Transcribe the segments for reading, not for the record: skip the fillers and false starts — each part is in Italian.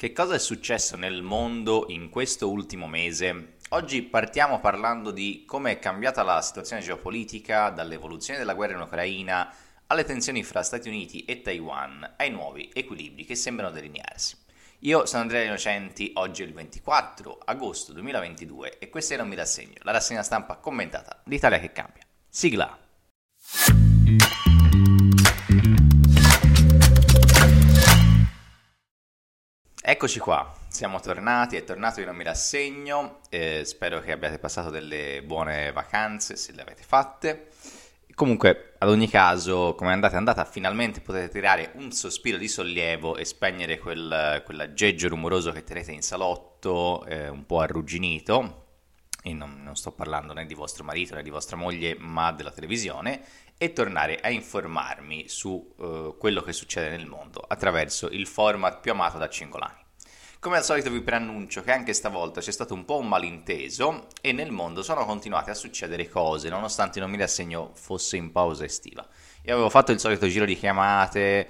Che cosa è successo nel mondo in questo ultimo mese? Oggi partiamo parlando di come è cambiata la situazione geopolitica dall'evoluzione della guerra in Ucraina alle tensioni fra Stati Uniti e Taiwan, ai nuovi equilibri che sembrano delinearsi. Io sono Andrea Innocenti, oggi è il 24 agosto 2022 e questa è Non mi rassegno, la rassegna stampa commentata d'Italia che cambia. Sigla! Eccoci qua, siamo tornati, è tornato Io non mi rassegno, spero che abbiate passato delle buone vacanze se le avete fatte. Comunque, ad ogni caso, come andate andata, finalmente potete tirare un sospiro di sollievo e spegnere quell'aggeggio rumoroso che tenete in salotto, un po' arrugginito, e non sto parlando né di vostro marito né di vostra moglie, ma della televisione, e tornare a informarmi su quello che succede nel mondo attraverso il format più amato da Cingolani. Come al solito vi preannuncio che anche stavolta c'è stato un po' un malinteso e nel mondo sono continuate a succedere cose nonostante Non mi rassegno fosse in pausa estiva. Io avevo fatto il solito giro di chiamate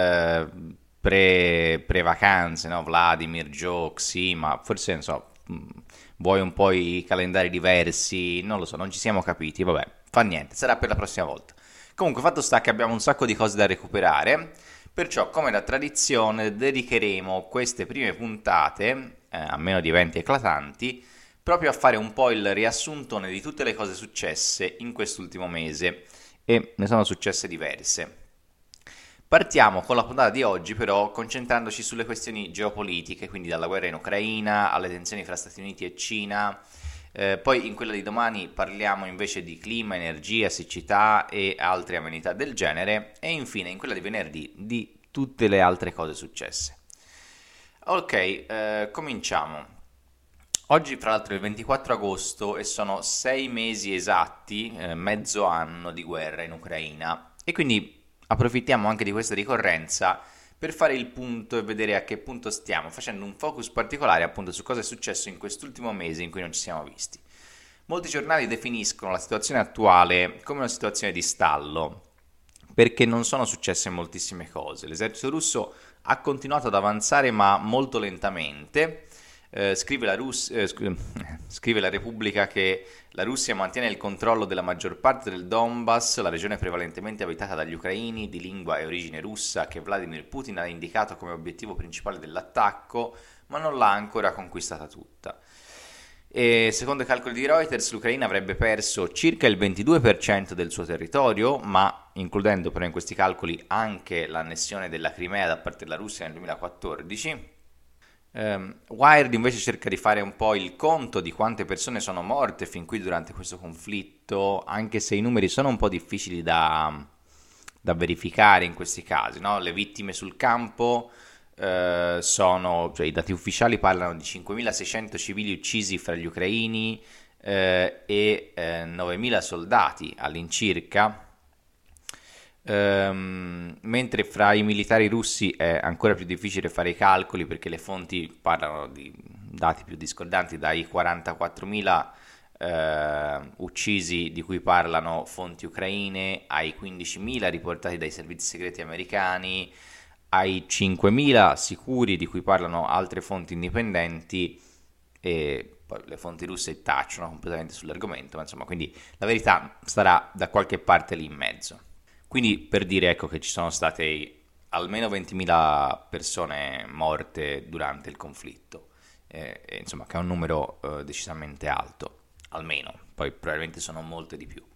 pre-vacanze, no? Vladimir, Joe, sì, ma forse non so, vuoi un po' i calendari diversi, non lo so, non ci siamo capiti, vabbè, fa niente, sarà per la prossima volta. Comunque, fatto sta che abbiamo un sacco di cose da recuperare, perciò, come da tradizione, dedicheremo queste prime puntate, a meno di eventi eclatanti, proprio a fare un po' il riassuntone di tutte le cose successe in quest'ultimo mese, e ne sono successe diverse. Partiamo con la puntata di oggi però concentrandoci sulle questioni geopolitiche, quindi dalla guerra in Ucraina alle tensioni fra Stati Uniti e Cina. Poi in quella di domani parliamo invece di clima, energia, siccità e altre amenità del genere. E infine in quella di venerdì di tutte le altre cose successe. Ok, cominciamo. Oggi fra l'altro è il 24 agosto e sono 6 mesi esatti, mezzo anno di guerra in Ucraina. E quindi approfittiamo anche di questa ricorrenza per fare il punto e vedere a che punto stiamo, facendo un focus particolare appunto su cosa è successo in quest'ultimo mese in cui non ci siamo visti. Molti giornali definiscono la situazione attuale come una situazione di stallo, perché non sono successe moltissime cose. L'esercito russo ha continuato ad avanzare ma molto lentamente. Scrive la Repubblica che la Russia mantiene il controllo della maggior parte del Donbass, la regione prevalentemente abitata dagli ucraini di lingua e origine russa che Vladimir Putin ha indicato come obiettivo principale dell'attacco, ma non l'ha ancora conquistata tutta. E secondo i calcoli di Reuters, l'Ucraina avrebbe perso circa il 22% del suo territorio, ma includendo però in questi calcoli anche l'annessione della Crimea da parte della Russia nel 2014. Wired invece cerca di fare un po' il conto di quante persone sono morte fin qui durante questo conflitto, anche se i numeri sono un po' difficili da verificare in questi casi, no? Le vittime sul campo cioè i dati ufficiali parlano di 5.600 civili uccisi fra gli ucraini e 9.000 soldati all'incirca. Mentre fra i militari russi è ancora più difficile fare i calcoli perché le fonti parlano di dati più discordanti, dai 44.000 uccisi di cui parlano fonti ucraine ai 15.000 riportati dai servizi segreti americani, ai 5.000 sicuri di cui parlano altre fonti indipendenti, e poi le fonti russe tacciono completamente sull'argomento, ma insomma, quindi la verità starà da qualche parte lì in mezzo. Quindi per dire, ecco, che ci sono state almeno 20.000 persone morte durante il conflitto, insomma che è un numero decisamente alto, almeno, poi probabilmente sono molte di più.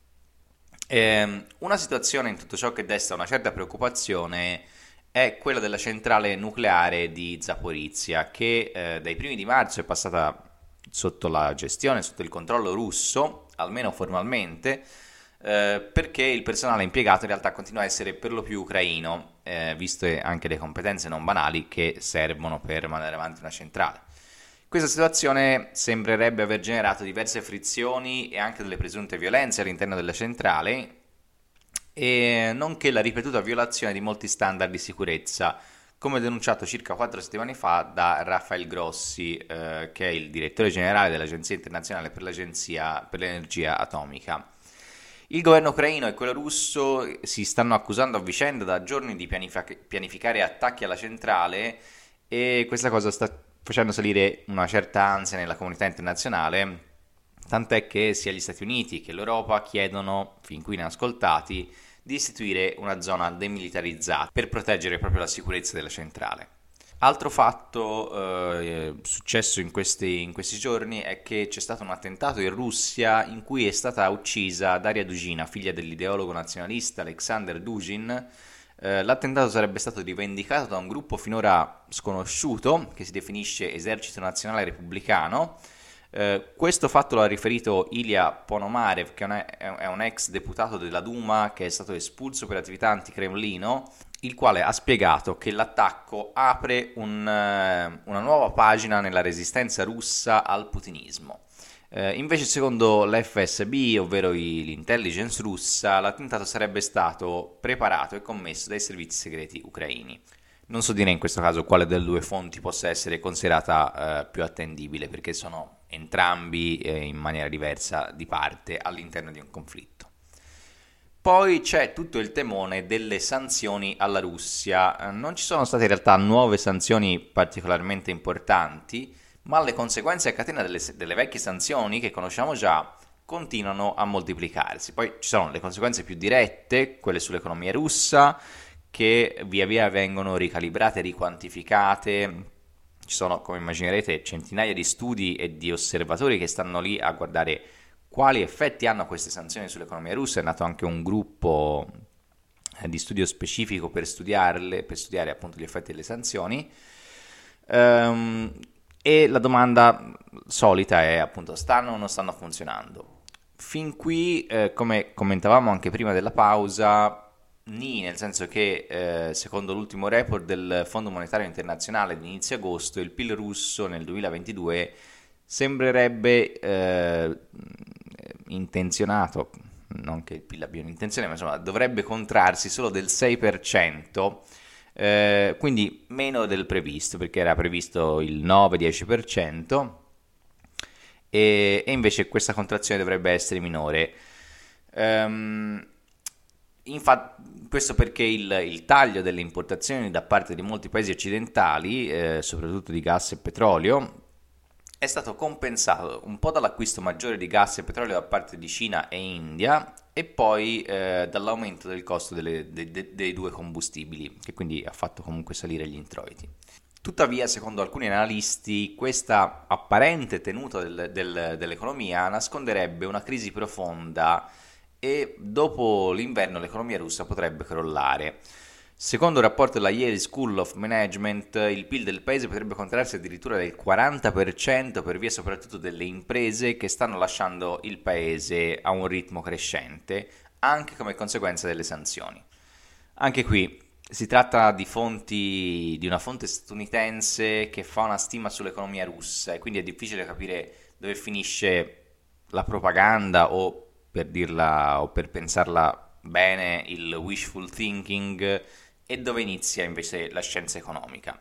Una situazione in tutto ciò che desta una certa preoccupazione è quella della centrale nucleare di Zaporizhia, che dai primi di marzo è passata sotto la gestione, sotto il controllo russo, almeno formalmente, perché il personale impiegato in realtà continua a essere per lo più ucraino, viste anche le competenze non banali che servono per mandare avanti una centrale. Questa situazione sembrerebbe aver generato diverse frizioni e anche delle presunte violenze all'interno della centrale, e nonché la ripetuta violazione di molti standard di sicurezza, come denunciato circa 4 settimane fa da Rafael Grossi, che è il direttore generale dell'Agenzia Internazionale per l'Energia Atomica. Il governo ucraino e quello russo si stanno accusando a vicenda da giorni di pianificare attacchi alla centrale e questa cosa sta facendo salire una certa ansia nella comunità internazionale, tant'è che sia gli Stati Uniti che l'Europa chiedono, fin qui inascoltati, di istituire una zona demilitarizzata per proteggere proprio la sicurezza della centrale. Altro fatto successo in questi giorni è che c'è stato un attentato in Russia in cui è stata uccisa Daria Dugina, figlia dell'ideologo nazionalista Alexander Dugin. L'attentato sarebbe stato rivendicato da un gruppo finora sconosciuto che si definisce Esercito Nazionale Repubblicano. Questo fatto lo ha riferito Ilya Ponomarev, che è un ex deputato della Duma che è stato espulso per attività anti-Cremlino, il quale ha spiegato che l'attacco apre una nuova pagina nella resistenza russa al putinismo. Invece, secondo l'FSB, ovvero l'intelligence russa, l'attentato sarebbe stato preparato e commesso dai servizi segreti ucraini. Non so dire in questo caso quale delle due fonti possa essere considerata più attendibile, perché sono entrambi in maniera diversa di parte all'interno di un conflitto. Poi c'è tutto il temone delle sanzioni alla Russia. Non ci sono state in realtà nuove sanzioni particolarmente importanti, ma le conseguenze a catena delle vecchie sanzioni che conosciamo già continuano a moltiplicarsi. Poi ci sono le conseguenze più dirette, quelle sull'economia russa, che via via vengono ricalibrate, riquantificate. Ci sono, come immaginerete, centinaia di studi e di osservatori che stanno lì a guardare quali effetti hanno queste sanzioni sull'economia russa. È nato anche un gruppo di studio specifico per studiare appunto gli effetti delle sanzioni. E la domanda solita è appunto: stanno o non stanno funzionando? Fin qui, come commentavamo anche prima della pausa, nel senso che secondo l'ultimo report del Fondo Monetario Internazionale di inizio agosto, il PIL russo nel 2022 sembrerebbe intenzionato, non che il PIL abbia un'intenzione, ma insomma dovrebbe contrarsi solo del 6%, quindi meno del previsto, perché era previsto il 9-10%, e invece questa contrazione dovrebbe essere minore. Infatti, questo perché il taglio delle importazioni da parte di molti paesi occidentali, soprattutto di gas e petrolio, è stato compensato un po' dall'acquisto maggiore di gas e petrolio da parte di Cina e India, e poi dall'aumento del costo dei due combustibili, che quindi ha fatto comunque salire gli introiti. Tuttavia, secondo alcuni analisti, questa apparente tenuta dell'economia nasconderebbe una crisi profonda e dopo l'inverno l'economia russa potrebbe crollare. Secondo un rapporto della Yale School of Management, il PIL del paese potrebbe contrarsi addirittura del 40% per via soprattutto delle imprese che stanno lasciando il paese a un ritmo crescente, anche come conseguenza delle sanzioni. Anche qui si tratta di una fonte statunitense che fa una stima sull'economia russa, e quindi è difficile capire dove finisce la propaganda o, per dirla o per pensarla bene, il wishful thinking, e dove inizia invece la scienza economica.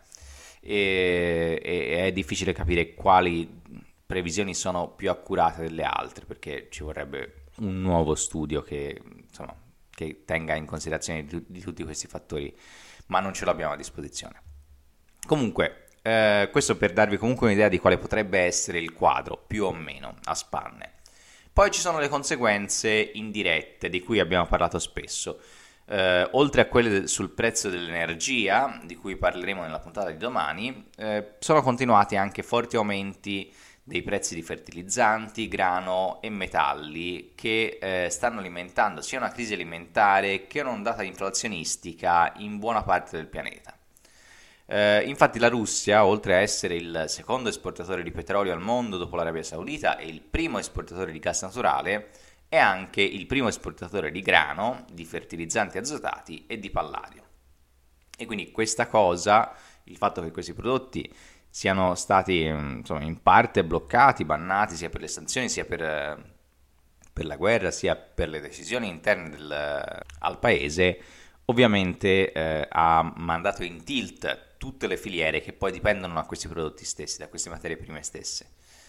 E è difficile capire quali previsioni sono più accurate delle altre, perché ci vorrebbe un nuovo studio che tenga in considerazione di tutti questi fattori, ma non ce l'abbiamo a disposizione. Comunque, questo per darvi comunque un'idea di quale potrebbe essere il quadro, più o meno, a spanne. Poi ci sono le conseguenze indirette, di cui abbiamo parlato spesso. Oltre a quelle sul prezzo dell'energia, di cui parleremo nella puntata di domani, sono continuati anche forti aumenti dei prezzi di fertilizzanti, grano e metalli, che stanno alimentando sia una crisi alimentare che un'ondata inflazionistica in buona parte del pianeta. Infatti la Russia, oltre a essere il secondo esportatore di petrolio al mondo dopo l'Arabia Saudita e il primo esportatore di gas naturale, è anche il primo esportatore di grano, di fertilizzanti azotati e di palladio. E quindi questa cosa, il fatto che questi prodotti siano stati in parte bloccati, bannati, sia per le sanzioni, sia per la guerra, sia per le decisioni interne al paese, ovviamente ha mandato in tilt tutte le filiere che poi dipendono da questi prodotti stessi, da queste materie prime stesse.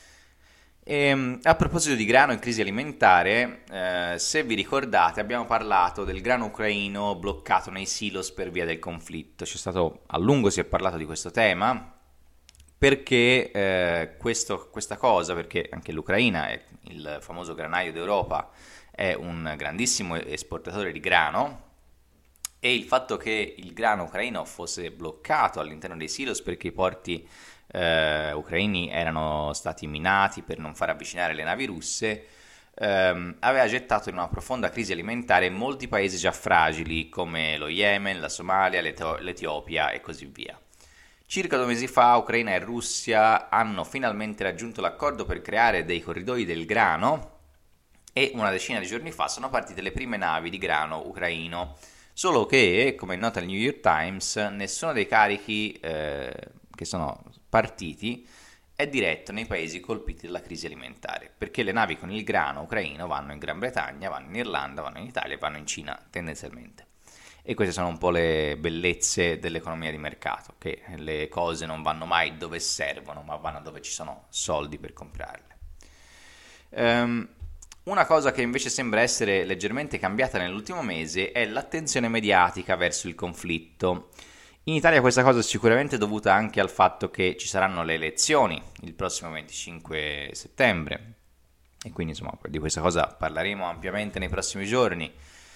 E, a proposito di grano in crisi alimentare, se vi ricordate, abbiamo parlato del grano ucraino bloccato nei silos per via del conflitto. A lungo si è parlato di questo tema, perché questa cosa, perché anche l'Ucraina, è il famoso granaio d'Europa, è un grandissimo esportatore di grano, e il fatto che il grano ucraino fosse bloccato all'interno dei silos perché i porti ucraini erano stati minati per non far avvicinare le navi russe, aveva gettato in una profonda crisi alimentare molti paesi già fragili come lo Yemen, la Somalia, l'Etiopia e così via. Circa 2 mesi fa Ucraina e Russia hanno finalmente raggiunto l'accordo per creare dei corridoi del grano e una decina di giorni fa sono partite le prime navi di grano ucraino. Solo che, come nota il New York Times, nessuno dei carichi che sono partiti è diretto nei paesi colpiti dalla crisi alimentare, perché le navi con il grano ucraino vanno in Gran Bretagna, vanno in Irlanda, vanno in Italia e vanno in Cina tendenzialmente. E queste sono un po' le bellezze dell'economia di mercato, che le cose non vanno mai dove servono, ma vanno dove ci sono soldi per comprarle. Una cosa che invece sembra essere leggermente cambiata nell'ultimo mese è l'attenzione mediatica verso il conflitto. In Italia questa cosa è sicuramente dovuta anche al fatto che ci saranno le elezioni il prossimo 25 settembre e quindi insomma di questa cosa parleremo ampiamente nei prossimi giorni.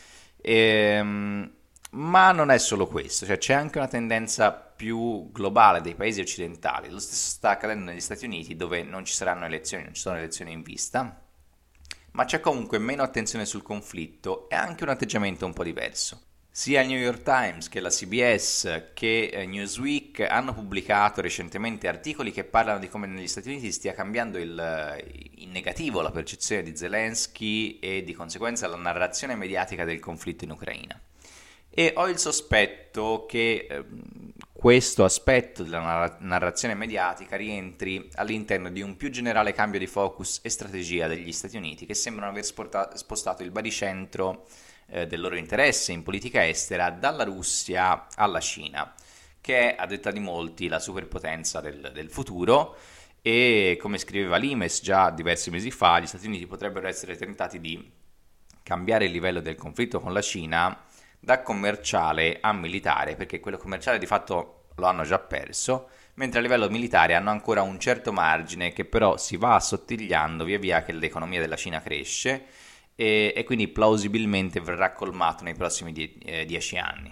Ma non è solo questo, cioè c'è anche una tendenza più globale dei paesi occidentali. Lo stesso sta accadendo negli Stati Uniti, dove non ci saranno elezioni, non ci sono elezioni in vista, ma c'è comunque meno attenzione sul conflitto e anche un atteggiamento un po' diverso. Sia il New York Times che la CBS che Newsweek hanno pubblicato recentemente articoli che parlano di come negli Stati Uniti stia cambiando in negativo la percezione di Zelensky e di conseguenza la narrazione mediatica del conflitto in Ucraina. E ho il sospetto che questo aspetto della narrazione mediatica rientri all'interno di un più generale cambio di focus e strategia degli Stati Uniti, che sembrano aver spostato il baricentro del loro interesse in politica estera dalla Russia alla Cina, che è, a detta di molti, la superpotenza del futuro. E come scriveva l'Imes già diversi mesi fa, gli Stati Uniti potrebbero essere tentati di cambiare il livello del conflitto con la Cina da commerciale a militare, perché quello commerciale di fatto lo hanno già perso, mentre a livello militare hanno ancora un certo margine che però si va assottigliando via via che l'economia della Cina cresce e quindi plausibilmente verrà colmato nei prossimi 10 anni.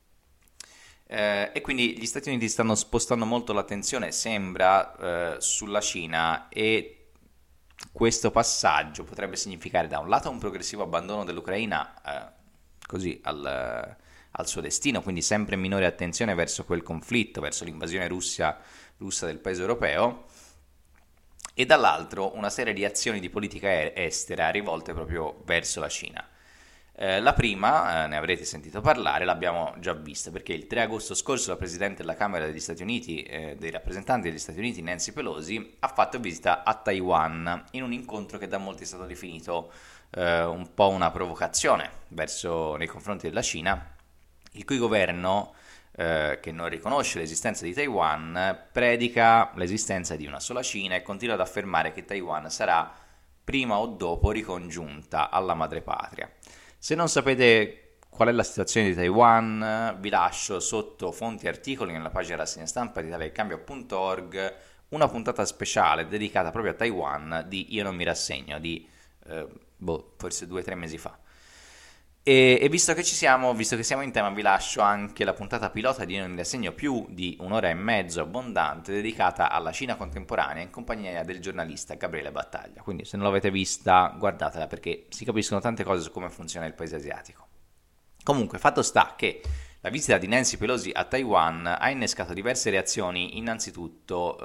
E quindi gli Stati Uniti stanno spostando molto l'attenzione, sembra, sulla Cina, e questo passaggio potrebbe significare da un lato un progressivo abbandono dell'Ucraina così al suo destino, quindi sempre minore attenzione verso quel conflitto, verso l'invasione russa del paese europeo, e dall'altro una serie di azioni di politica estera rivolte proprio verso la Cina. La prima, ne avrete sentito parlare, l'abbiamo già vista, perché il 3 agosto scorso la Presidente della Camera degli Stati Uniti, dei rappresentanti degli Stati Uniti, Nancy Pelosi, ha fatto visita a Taiwan in un incontro che da molti è stato definito un po' una provocazione nei confronti della Cina, il cui governo, che non riconosce l'esistenza di Taiwan, predica l'esistenza di una sola Cina e continua ad affermare che Taiwan sarà prima o dopo ricongiunta alla madrepatria. Se non sapete qual è la situazione di Taiwan, vi lascio sotto fonti e articoli nella pagina rassegna stampa di italiacambio.org una puntata speciale dedicata proprio a Taiwan di Io non mi rassegno, di forse 2 o 3 mesi fa. E visto che visto che siamo in tema, vi lascio anche la puntata pilota di Io non mi rassegno, più di 1 ora e mezzo abbondante, dedicata alla Cina contemporanea in compagnia del giornalista Gabriele Battaglia. Quindi se non l'avete vista, guardatela, perché si capiscono tante cose su come funziona il paese asiatico. Comunque, fatto sta che la visita di Nancy Pelosi a Taiwan ha innescato diverse reazioni, innanzitutto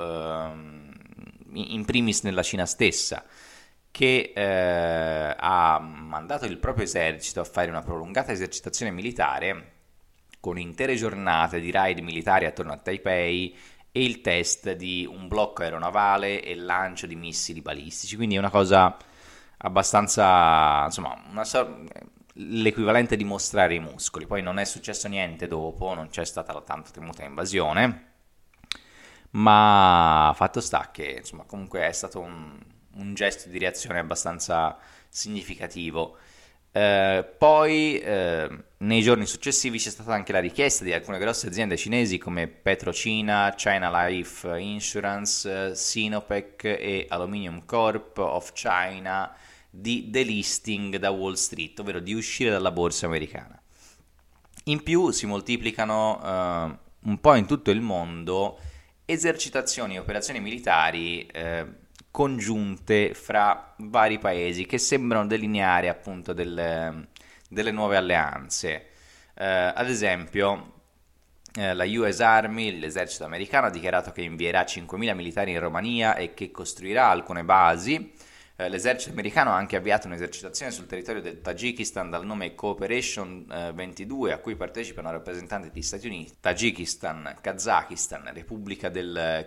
in primis nella Cina stessa, che ha mandato il proprio esercito a fare una prolungata esercitazione militare con intere giornate di raid militari attorno a Taipei e il test di un blocco aeronavale e lancio di missili balistici. Quindi è una cosa abbastanza, insomma, l'equivalente di mostrare i muscoli. Poi non è successo niente dopo, non c'è stata la tanto temuta invasione, ma fatto sta che insomma comunque è stato un gesto di reazione abbastanza significativo. Nei giorni successivi c'è stata anche la richiesta di alcune grosse aziende cinesi come PetroCina, China Life Insurance, Sinopec e Aluminium Corp of China di delisting da Wall Street, ovvero di uscire dalla borsa americana. In più si moltiplicano un po' in tutto il mondo esercitazioni e operazioni militari congiunte fra vari paesi che sembrano delineare appunto delle nuove alleanze. Ad esempio, la US Army, l'esercito americano, ha dichiarato che invierà 5.000 militari in Romania e che costruirà alcune basi. L'esercito americano ha anche avviato un'esercitazione sul territorio del Tagikistan dal nome Cooperation 22, a cui partecipano rappresentanti degli Stati Uniti, Tagikistan, Kazakistan, Repubblica del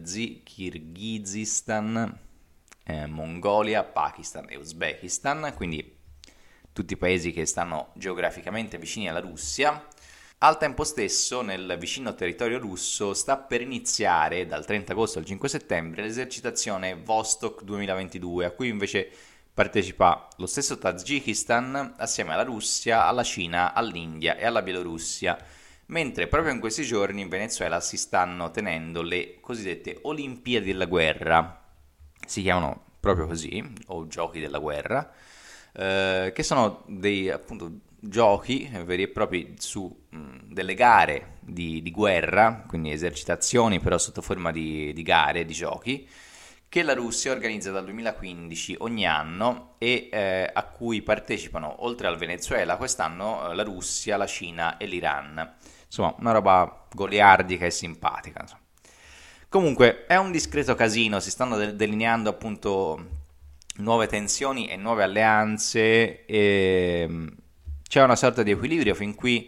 Kirghizistan, Mongolia, Pakistan e Uzbekistan, quindi tutti paesi che stanno geograficamente vicini alla Russia. Al tempo stesso, nel vicino territorio russo sta per iniziare, dal 30 agosto al 5 settembre, l'esercitazione Vostok 2022, a cui invece partecipa lo stesso Tagikistan assieme alla Russia, alla Cina, all'India e alla Bielorussia, mentre proprio in questi giorni in Venezuela si stanno tenendo le cosiddette Olimpiadi della guerra, si chiamano proprio così, o giochi della guerra, che sono dei appunto giochi veri e propri su delle gare di guerra, quindi esercitazioni però sotto forma di gare, di giochi, che la Russia organizza dal 2015 ogni anno e a cui partecipano, oltre al Venezuela, quest'anno la Russia, la Cina e l'Iran. Insomma, una roba goliardica e simpatica. Insomma. Comunque, è un discreto casino, si stanno delineando appunto nuove tensioni e nuove alleanze e c'è una sorta di equilibrio fin qui,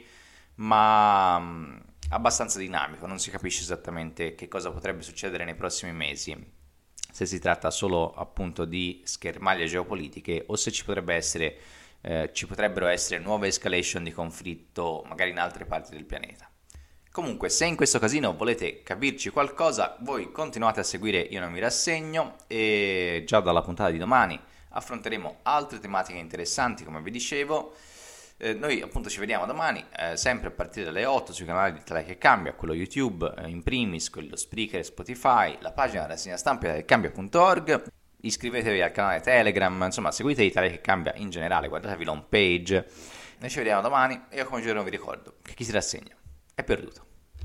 ma abbastanza dinamico, non si capisce esattamente che cosa potrebbe succedere nei prossimi mesi, se si tratta solo appunto di schermaglie geopolitiche o se ci potrebbero essere nuove escalation di conflitto magari in altre parti del pianeta. Comunque, se in questo casino volete capirci qualcosa, voi continuate a seguire Io Non Mi Rassegno e già dalla puntata di domani affronteremo altre tematiche interessanti, come vi dicevo. Noi appunto ci vediamo domani, sempre a partire dalle 8 sui canali di Italia che Cambia, quello YouTube, in primis, quello Spreaker e Spotify, la pagina della rassegna stampa del cambia.org. Iscrivetevi al canale Telegram, insomma seguite Italia che Cambia in generale, guardatevi l'home page. Noi ci vediamo domani e io come giorno vi ricordo che chi si rassegna è perduto.